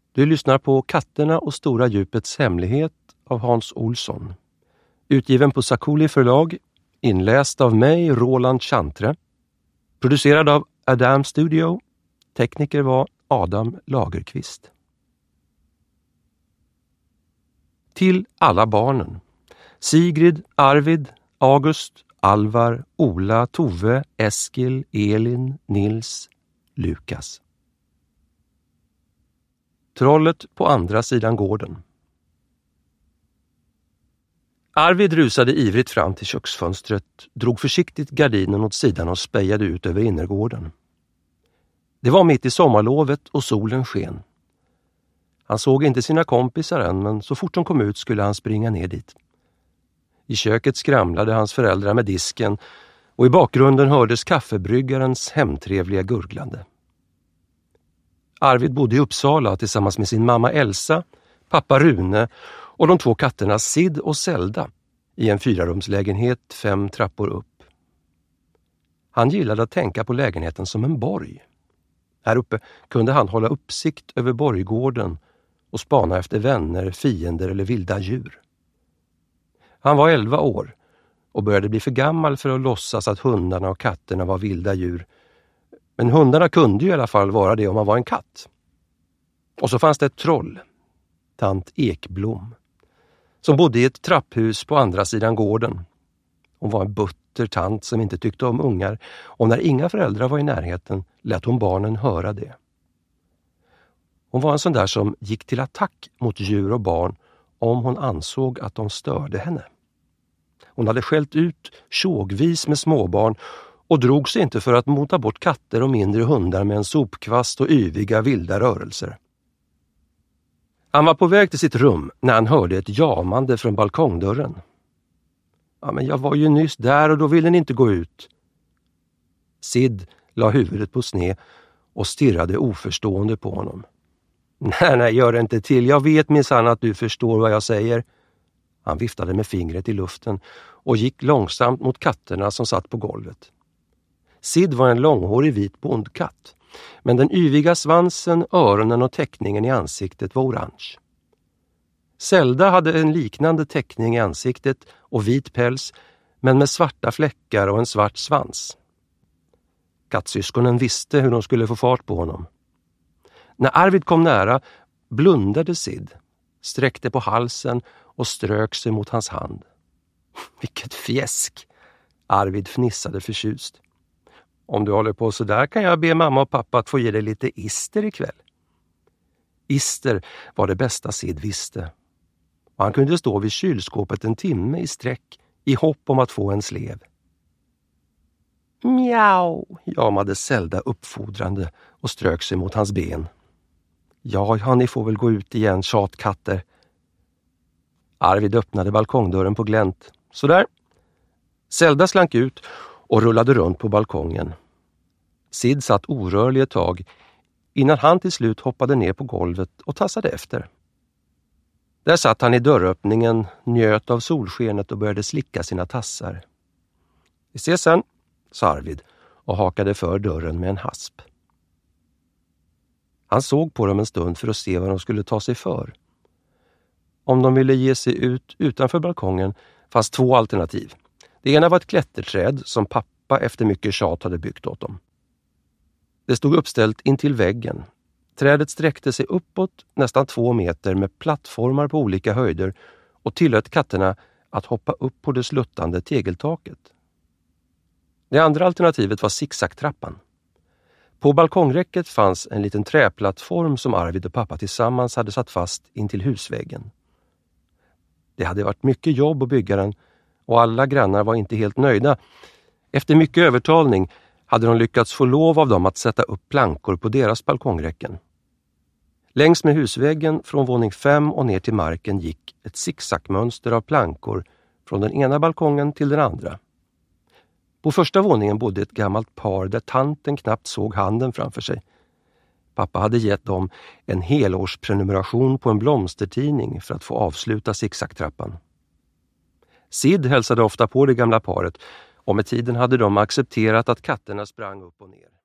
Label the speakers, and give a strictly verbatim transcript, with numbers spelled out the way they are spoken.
Speaker 1: Du lyssnar på Katterna och Stora djupets hemlighet av Hans Olsson. Utgiven på Sakuli förlag, inläst av mig, Roland Chantre. Producerad av Adam Studio. Tekniker var Adam Lagerqvist. Till alla barnen. Sigrid, Arvid, August, Alvar, Ola, Tove, Eskil, Elin, Nils, Lukas. Trollet på andra sidan gården. Arvid rusade ivrigt fram till köksfönstret, drog försiktigt gardinen åt sidan och spejade ut över innergården. Det var mitt i sommarlovet och solen sken. Han såg inte sina kompisar än, men så fort de kom ut skulle han springa ner dit. I köket skramlade hans föräldrar med disken och i bakgrunden hördes kaffebryggarens hemtrevliga gurglande. Arvid bodde i Uppsala tillsammans med sin mamma Elsa, pappa Rune och de två katterna Sid och Zelda i en fyrarumslägenhet fem trappor upp. Han gillade att tänka på lägenheten som en borg. Här uppe kunde han hålla uppsikt över borggården och spana efter vänner, fiender eller vilda djur. Han var elva år och började bli för gammal för att låtsas att hundarna och katterna var vilda djur. Men hundarna kunde ju i alla fall vara det om man var en katt. Och så fanns det ett troll, tant Ekblom, som bodde i ett trapphus på andra sidan gården. Hon var en butter tant som inte tyckte om ungar, och när inga föräldrar var i närheten lät hon barnen höra det. Hon var en sån där som gick till attack mot djur och barn om hon ansåg att de störde henne. Hon hade skällt ut tjogvis med småbarn och drog sig inte för att mota bort katter och mindre hundar med en sopkvast och yviga vilda rörelser. Han var på väg till sitt rum när han hörde ett jamande från balkongdörren. Ja, men jag var ju nyss där och då ville ni inte gå ut. Sid la huvudet på sned och stirrade oförstående på honom. Nej, nej, gör det inte till. Jag vet minsann att du förstår vad jag säger. Han viftade med fingret i luften och gick långsamt mot katterna som satt på golvet. Sid var en långhårig vit bondkatt, men den yviga svansen, öronen och teckningen i ansiktet var orange. Zelda hade en liknande teckning i ansiktet och vit päls, men med svarta fläckar och en svart svans. Kattsyskonen visste hur de skulle få fart på honom. När Arvid kom nära blundade Sid, sträckte på halsen och strök sig mot hans hand. Vilket fjäsk! Arvid fnissade förtjust. Om du håller på så där kan jag be mamma och pappa att få ge dig lite ister ikväll. Ister var det bästa Sid visste. Och han kunde stå vid kylskåpet en timme i sträck i hopp om att få en slev. Mjau, jamade Zelda uppfordrande och strök sig mot hans ben. Ja, ja, ni får väl gå ut igen, tjatkatter. Arvid öppnade balkongdörren på glänt. Så där. Zelda slank ut och rullade runt på balkongen. Sid satt orörlig ett tag innan han till slut hoppade ner på golvet och tassade efter. Där satt han i dörröppningen, njöt av solskenet och började slicka sina tassar. Vi ses sen, sa Arvid och hakade för dörren med en hasp. Han såg på dem en stund för att se vad de skulle ta sig för. Om de ville ge sig ut utanför balkongen fanns två alternativ. Det ena var ett klätterträd som pappa efter mycket tjat hade byggt åt dem. Det stod uppställt intill väggen. Trädet sträckte sig uppåt nästan två meter med plattformar på olika höjder och tillät katterna att hoppa upp på det sluttande tegeltaket. Det andra alternativet var zigzagtrappan. På balkongräcket fanns en liten träplattform som Arvid och pappa tillsammans hade satt fast intill husväggen. Det hade varit mycket jobb att bygga den och alla grannar var inte helt nöjda. Efter mycket övertalning hade de lyckats få lov av dem att sätta upp plankor på deras balkongräcken. Längs med husväggen från våning fem och ner till marken gick ett zigzagmönster av plankor från den ena balkongen till den andra. På första våningen bodde ett gammalt par där tanten knappt såg handen framför sig. Pappa hade gett dem en helårsprenumeration på en blomstertidning för att få avsluta zigzagtrappan. Sid hälsade ofta på det gamla paret och med tiden hade de accepterat att katterna sprang upp och ner.